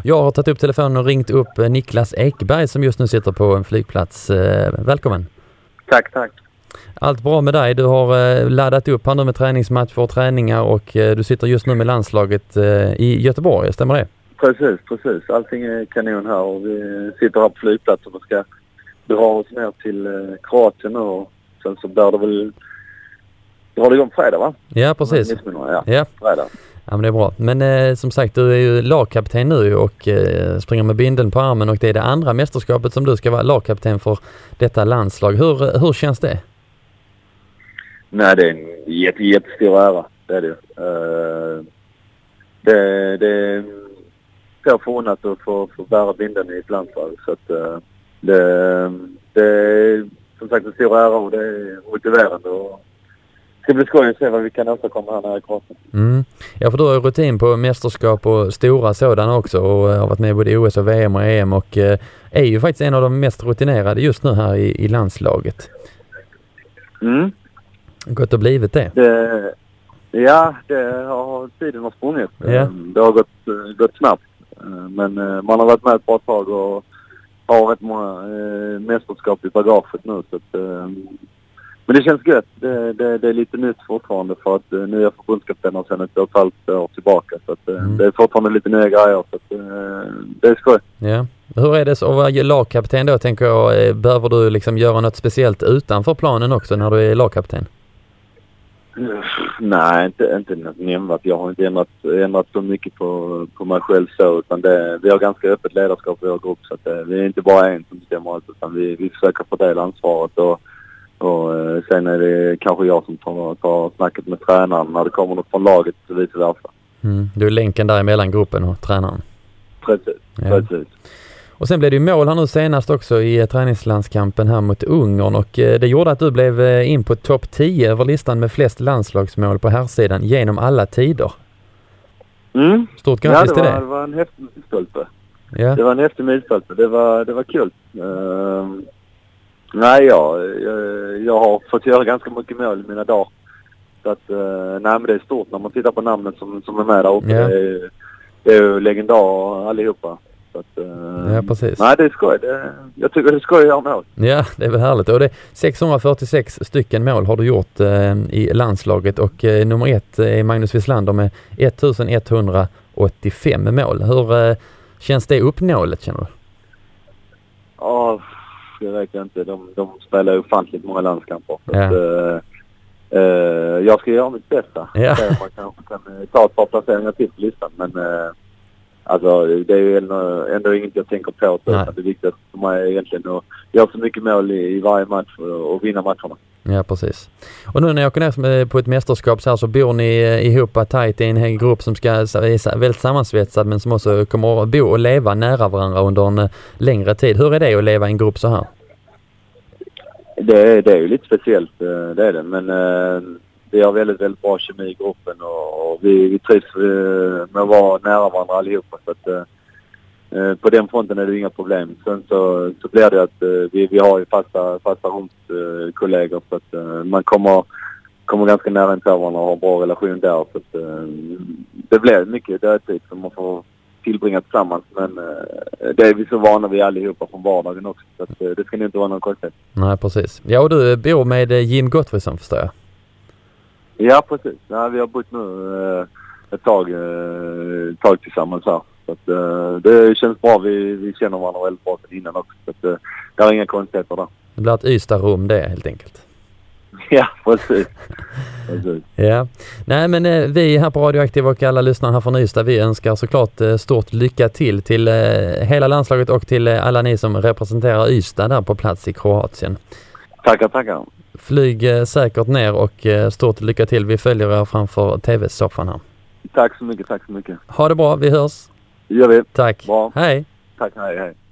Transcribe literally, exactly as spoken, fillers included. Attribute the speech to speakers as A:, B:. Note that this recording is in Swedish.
A: Jag har tagit upp telefonen och ringt upp Niklas Ekberg som just nu sitter på en flygplats. Välkommen.
B: Tack, tack.
A: Allt bra med dig? Du har laddat upp här nu med träningsmatcher och träningar och du sitter just nu med landslaget i Göteborg, stämmer det?
B: Precis, precis. Allting är kanon här och vi sitter här på flygplatsen och ska dra oss ner till Kroatien nu och sen så bör det väl dra det igång fredag, va?
A: Ja, precis.
B: Ja,
A: ja.
B: fredag.
A: Ja, men det är bra. Men eh, som sagt, du är ju lagkapten nu och eh, springer med bindeln på armen och det är det andra mästerskapet som du ska vara lagkapten för detta landslag. Hur, hur känns det?
B: Nej, det är en jätte, jättestor ära. Det är det. Uh, det, det är så förunnat att få, få bära bindeln i ett landslag. Så att, uh, det, det är som sagt en stor ära och det är motiverande och det ska bli skoj att se vad vi kan åstadkomma här nere i Kroatien.
A: Mm. Ja, för du har rutin på mästerskap och stora sådana också och har varit med både i O S och V M och E M och eh, är ju faktiskt en av de mest rutinerade just nu här i, i landslaget.
B: Mm.
A: Gott att blivit det.
B: det. Ja, det har tiden har sprungit.
A: Ja.
B: Det har gått, gått snabbt. Men man har varit med ett par tag och har rätt många eh, mästerskap i bagaget nu. Så att, eh, men det känns gött. Det, det, det är lite nytt fortfarande för att eh, nu är jag förbundskapten sedan ett och ett halvt år tillbaka. Så att, eh, mm. det är fortfarande lite nya grejer. Så att, eh, det är skoj.
A: Ja. Hur är det så att vara lagkapten då, tänker jag? Behöver du liksom göra något speciellt utanför planen också när du är lagkapten?
B: Nej, inte, inte nämnvärt. Jag har inte ändrat, ändrat så mycket på, på mig själv så, utan det, vi har ganska öppet ledarskap i vår grupp så att det, vi är inte bara en som bestämmer allt, utan vi, vi försöker fördela ansvaret och, och sen är det kanske jag som tar, tar snacket med tränaren när det kommer något från laget och vice versa. Mm,
A: du är länken där mellan gruppen och tränaren?
B: Precis, ja. Precis.
A: Och sen blev det ju mål här nu senast också i träningslandskampen här mot Ungern och det gjorde att du blev in på topp tio över listan med flest landslagsmål på här sidan genom alla tider.
B: Mm.
A: Stort grattis
B: ja, det
A: till
B: var,
A: det.
B: det var en häftig milstolpe.
A: Ja.
B: Det var en häftig milstolpe. Det var, det var kul. Uh, nej, ja, jag, jag har fått göra ganska mycket mål i mina dagar. Så att, uh, nej men det är stort när man tittar på namnet som, som är med där uppe. Ja. Det är, det är ju legendar allihopa. Så att, uh,
A: ja, precis.
B: Nej, det är skoj. Det, jag tycker det är skoj att göra mål.
A: Ja, det är väl härligt. Och det sexhundrafyrtiosex stycken mål har du gjort eh, i landslaget och eh, nummer ett är Magnus Wislander med ettusenetthundraåttiofem mål. Hur eh, känns det uppnålet, känner du?
B: Ja, jag vet inte. De, de spelar ju ofantligt många landskamper.
A: Ja.
B: Att, uh, uh, jag ska göra mitt bästa.
A: Ja.
B: Man kanske kan ta ett par placeringar till på listan, men uh, alltså, det är ju ändå, ändå inget jag tänker på. Så det viktigaste för mig är egentligen att göra så mycket mål i, i varje match och, och vinna matcherna.
A: Ja, precis. Och nu när jag åker ner på ett mästerskap så här så bor ni ihop tajt i en hel grupp som ska är väldigt sammansvetsad men som också kommer att bo och leva nära varandra under en längre tid. Hur är det att leva i en grupp så här?
B: Det, det är ju lite speciellt, det är det. Men vi har väldigt, väldigt bra kemi i gruppen och, och vi, vi trivs med att vara nära varandra allihopa. Så att, eh, på den fronten är det inga problem. Sen så, så blir det att eh, vi, vi har ju fasta, fasta rumskollegor så att eh, man kommer, kommer ganska nära in på varandra och har en bra relation där. Så att, eh, det blir mycket dödtid som man får tillbringa tillsammans. Men eh, det är vi så vana vid allihopa från vardagen också. Så att, eh, det ska inte vara någon konstigt.
A: Nej, precis. Ja, och du bor med Jim Gottfridsson, förstår jag.
B: Ja, precis. Ja, vi har bott nu eh, ett tag, eh, ett tag tillsammans här. Så att, eh, det känns bra. Vi, vi känner varandra väldigt bra sedan innan också. Så att, eh, det är inga konstigheter där.
A: Det blir ett Ystad-rum det helt enkelt.
B: Ja, precis. precis.
A: Ja. Nej, men eh, vi här på Radioaktiv och alla lyssnare här från Ystad, vi önskar såklart eh, stort lycka till till eh, hela landslaget och till eh, alla ni som representerar Ystad där på plats i Kroatien.
B: Tackar, tackar.
A: Flyg eh, säkert ner och eh, stort lycka till. Vi följer er framför tv-soffan här.
B: Tack så mycket, tack så mycket.
A: Ha det bra, vi hörs.
B: Det gör vi.
A: Tack.
B: Bra.
A: Hej.
B: Tack, hej, hej.